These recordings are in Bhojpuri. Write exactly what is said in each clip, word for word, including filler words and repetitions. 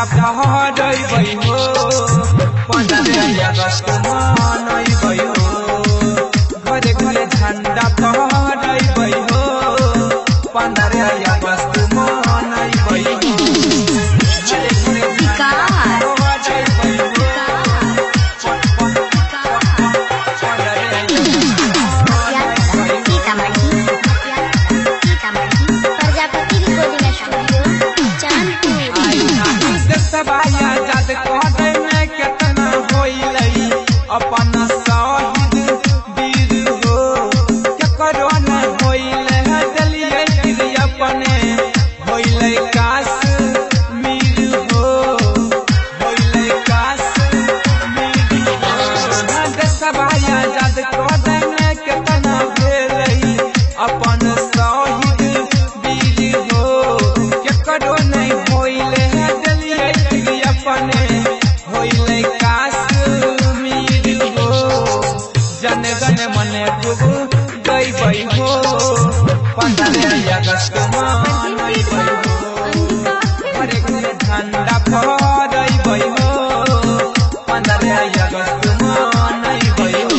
फहरबै हो पंद्रह अगस्त मनैबै हो घरे घरे झंडा फहरबै हो पंद्रह अगस्त मनैबै हो आजाद कहते में कितना होइलै अपन शहीद वीर हो केकरो न होइलै दिलियै फिर अपने होइलै काश्मीर हो होइलै काश्मीर हो देशवा आजाद कहते में कितना भेलै अपन शहीद वीर हो केकरो नहीं होइलै अपने होइलै काश्मीर हो जन गण मन खूब गइबै हो पंद्रह अगस्त मनैबै हो घरे घरे झंडा फहरबै हो पंद्रह अगस्त मनैबै हो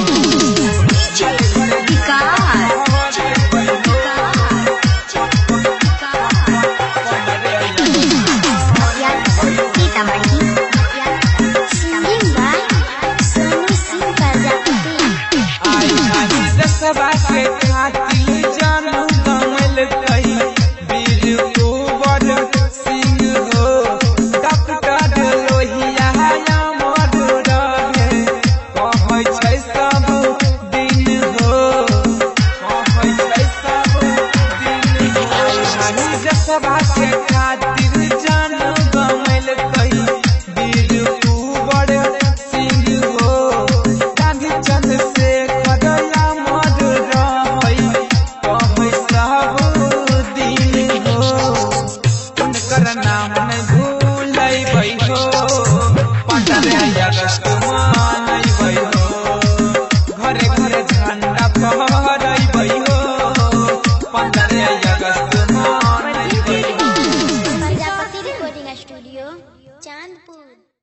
देशवा के खातिर जान गंवलकै वीर कुंवर सिंह हो डॉक्टर लोहिया अमर रहे कहै छै सब दिन हो कहै छै सब दिन हो देशवा के खातिर जान गंवलकै वीर कुंवर सिंह हो गांधी चंद्रशेखर नाम नहीं भूलैबै हो पंद्रह अगस्त मनैबै हो घरे घरे झंडा फहरबै हो पंद्रह अगस्त मनैबै हो। Prajapati recording studio Chandpur.